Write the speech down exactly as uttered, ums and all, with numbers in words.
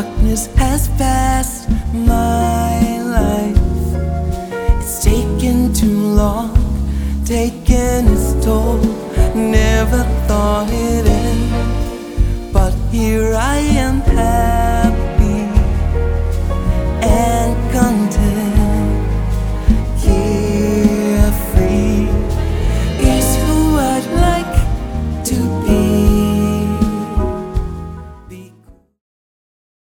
Darkness has passed my life. It's taken too long, taken its toll. Never thought it'd end, but here I am.